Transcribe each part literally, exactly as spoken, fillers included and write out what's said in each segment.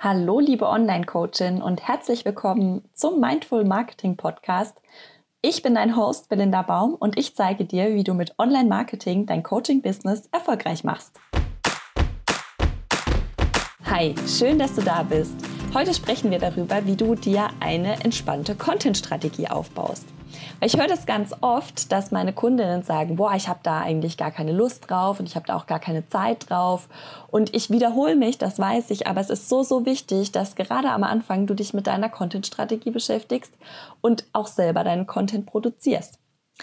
Hallo liebe Online-Coachin und herzlich willkommen zum Mindful Marketing Podcast. Ich bin dein Host Belinda Baum und ich zeige dir, wie du mit Online-Marketing dein Coaching-Business erfolgreich machst. Hi, schön, dass du da bist. Heute sprechen wir darüber, wie du dir eine entspannte Content-Strategie aufbaust. Weil ich höre das ganz oft, dass meine Kundinnen sagen, boah, ich habe da eigentlich gar keine Lust drauf und ich habe da auch gar keine Zeit drauf. Und ich wiederhole mich, das weiß ich, aber es ist so, so wichtig, dass gerade am Anfang du dich mit deiner Content-Strategie beschäftigst und auch selber deinen Content produzierst.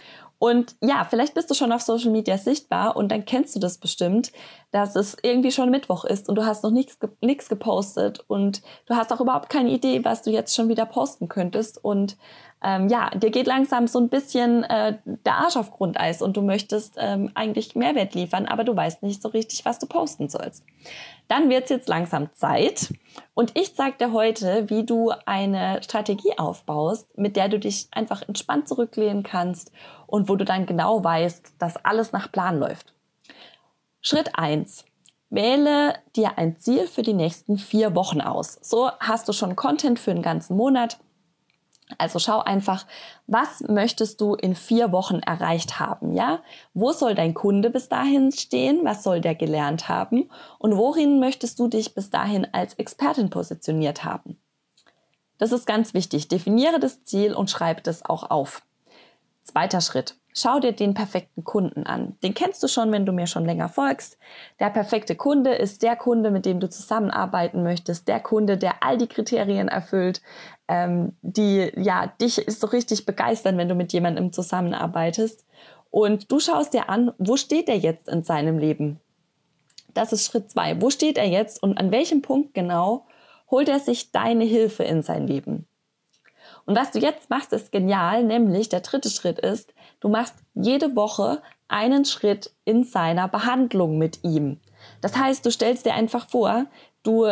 Und ja, vielleicht bist du schon auf Social Media sichtbar und dann kennst du das bestimmt, dass es irgendwie schon Mittwoch ist und du hast noch nichts, nichts gepostet und du hast auch überhaupt keine Idee, was du jetzt schon wieder posten könntest. Und ähm, ja, dir geht langsam so ein bisschen äh, der Arsch auf Grundeis und du möchtest ähm, eigentlich Mehrwert liefern, aber du weißt nicht so richtig, was du posten sollst. Dann wird es jetzt langsam Zeit und ich zeige dir heute, wie du eine Strategie aufbaust, mit der du dich einfach entspannt zurücklehnen kannst und wo du dann genau weißt, dass alles nach Plan läuft. Schritt eins. Wähle dir ein Ziel für die nächsten vier Wochen aus. So hast du schon Content für den ganzen Monat. Also schau einfach, was möchtest du in vier Wochen erreicht haben, ja? Wo soll dein Kunde bis dahin stehen? Was soll der gelernt haben? Und worin möchtest du dich bis dahin als Expertin positioniert haben? Das ist ganz wichtig. Definiere das Ziel und schreib das auch auf. Zweiter Schritt. Schau dir den perfekten Kunden an. Den kennst du schon, wenn du mir schon länger folgst. Der perfekte Kunde ist der Kunde, mit dem du zusammenarbeiten möchtest. Der Kunde, der all die Kriterien erfüllt, ähm, die ja dich so richtig begeistern, wenn du mit jemandem zusammenarbeitest. Und du schaust dir an, wo steht er jetzt in seinem Leben? Das ist Schritt zwei. Wo steht er jetzt und an welchem Punkt genau holt er sich deine Hilfe in sein Leben? Und was du jetzt machst, ist genial, nämlich der dritte Schritt ist, du machst jede Woche einen Schritt in seiner Behandlung mit ihm. Das heißt, du stellst dir einfach vor, du,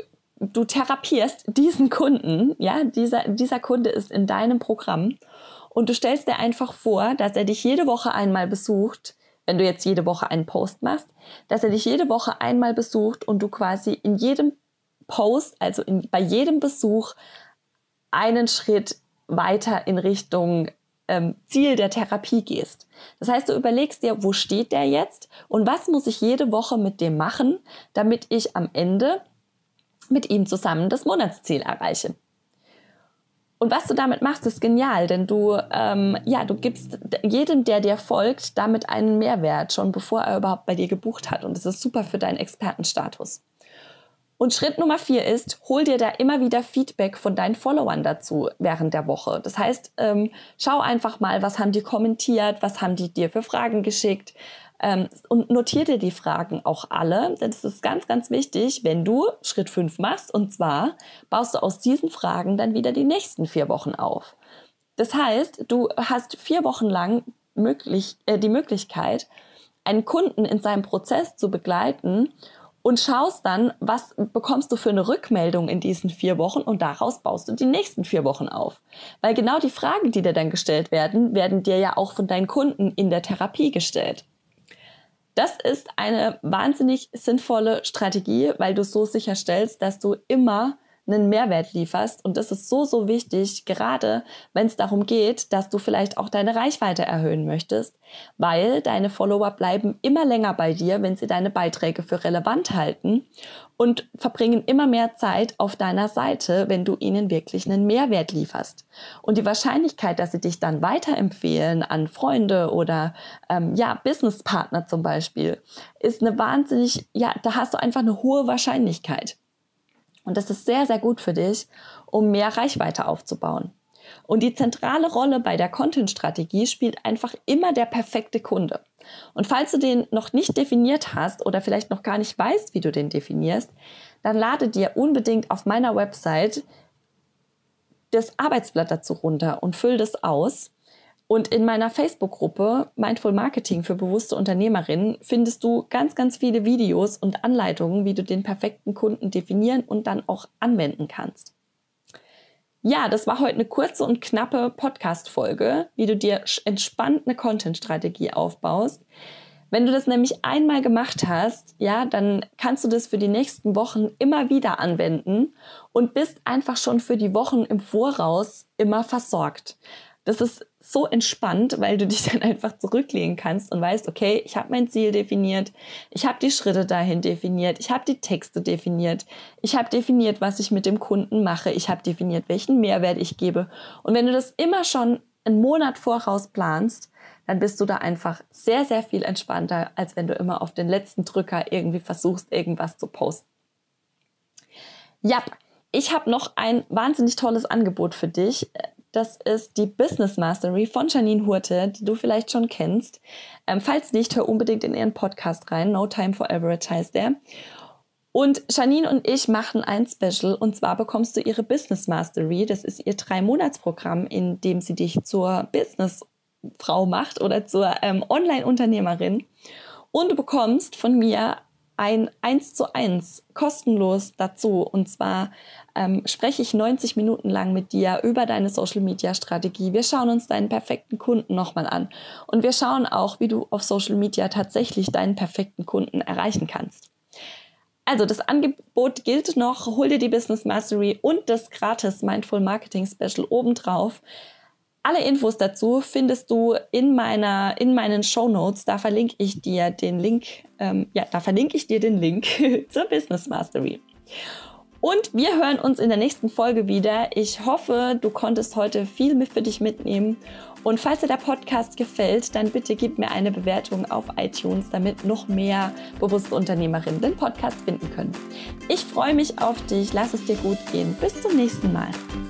du therapierst diesen Kunden, ja, dieser, dieser Kunde ist in deinem Programm und du stellst dir einfach vor, dass er dich jede Woche einmal besucht, wenn du jetzt jede Woche einen Post machst, dass er dich jede Woche einmal besucht und du quasi in jedem Post, also in, bei jedem Besuch, einen Schritt weiter in Richtung ähm, Ziel der Therapie gehst. Das heißt, du überlegst dir, wo steht der jetzt und was muss ich jede Woche mit dem machen, damit ich am Ende mit ihm zusammen das Monatsziel erreiche. Und was du damit machst, ist genial, denn du, ähm, ja, du gibst jedem, der dir folgt, damit einen Mehrwert, schon bevor er überhaupt bei dir gebucht hat. Und das ist super für deinen Expertenstatus. Und Schritt Nummer vier ist, hol dir da immer wieder Feedback von deinen Followern dazu während der Woche. Das heißt, ähm, schau einfach mal, was haben die kommentiert, was haben die dir für Fragen geschickt ähm, und notier dir die Fragen auch alle. Das ist ganz, ganz wichtig, wenn du Schritt fünf machst. Und zwar baust du aus diesen Fragen dann wieder die nächsten vier Wochen auf. Das heißt, du hast vier Wochen lang möglich, äh, die Möglichkeit, einen Kunden in seinem Prozess zu begleiten und schaust dann, was bekommst du für eine Rückmeldung in diesen vier Wochen und daraus baust du die nächsten vier Wochen auf. Weil genau die Fragen, die dir dann gestellt werden, werden dir ja auch von deinen Kunden in der Therapie gestellt. Das ist eine wahnsinnig sinnvolle Strategie, weil du so sicherstellst, dass du immer einen Mehrwert lieferst und das ist so, so wichtig, gerade wenn es darum geht, dass du vielleicht auch deine Reichweite erhöhen möchtest, weil deine Follower bleiben immer länger bei dir, wenn sie deine Beiträge für relevant halten und verbringen immer mehr Zeit auf deiner Seite, wenn du ihnen wirklich einen Mehrwert lieferst. Und die Wahrscheinlichkeit, dass sie dich dann weiterempfehlen an Freunde oder ähm, ja, Businesspartner zum Beispiel, ist eine wahnsinnig, ja, da hast du einfach eine hohe Wahrscheinlichkeit. Und das ist sehr, sehr gut für dich, um mehr Reichweite aufzubauen. Und die zentrale Rolle bei der Content-Strategie spielt einfach immer der perfekte Kunde. Und falls du den noch nicht definiert hast oder vielleicht noch gar nicht weißt, wie du den definierst, dann lade dir unbedingt auf meiner Website das Arbeitsblatt dazu runter und füll das aus. Und in meiner Facebook-Gruppe Mindful Marketing für bewusste Unternehmerinnen findest du ganz, ganz viele Videos und Anleitungen, wie du den perfekten Kunden definieren und dann auch anwenden kannst. Ja, das war heute eine kurze und knappe Podcast-Folge, wie du dir entspannt eine Content-Strategie aufbaust. Wenn du das nämlich einmal gemacht hast, ja, dann kannst du das für die nächsten Wochen immer wieder anwenden und bist einfach schon für die Wochen im Voraus immer versorgt. Das ist so entspannt, weil du dich dann einfach zurücklehnen kannst und weißt, okay, ich habe mein Ziel definiert, ich habe die Schritte dahin definiert, ich habe die Texte definiert, ich habe definiert, was ich mit dem Kunden mache, ich habe definiert, welchen Mehrwert ich gebe. Und wenn du das immer schon einen Monat voraus planst, dann bist du da einfach sehr, sehr viel entspannter, als wenn du immer auf den letzten Drücker irgendwie versuchst, irgendwas zu posten. Ja, ich habe noch ein wahnsinnig tolles Angebot für dich. Das ist die Business Mastery von Janine Hurte, die du vielleicht schon kennst. Ähm, falls nicht, hör unbedingt in ihren Podcast rein. No Time for Average heißt der. Und Janine und ich machen ein Special, und zwar bekommst du ihre Business Mastery. Das ist ihr Drei-Monats-Programm, in dem sie dich zur Businessfrau macht oder zur ähm, Online-Unternehmerin. Und du bekommst von mir ein eins zu eins kostenlos dazu. Und zwar ähm, spreche ich neunzig Minuten lang mit dir über deine Social-Media-Strategie. Wir schauen uns deinen perfekten Kunden nochmal an. Und wir schauen auch, wie du auf Social Media tatsächlich deinen perfekten Kunden erreichen kannst. Also das Angebot gilt noch. Hol dir die Business Mastery und das gratis Mindful Marketing Special obendrauf. Alle Infos dazu findest du in meiner, in meinen Shownotes. Da verlinke ich dir den Link, ähm, ja, da verlinke ich dir den Link zur Business Mastery. Und wir hören uns in der nächsten Folge wieder. Ich hoffe, du konntest heute viel mit für dich mitnehmen. Und falls dir der Podcast gefällt, dann bitte gib mir eine Bewertung auf iTunes, damit noch mehr bewusste Unternehmerinnen den Podcast finden können. Ich freue mich auf dich. Lass es dir gut gehen. Bis zum nächsten Mal.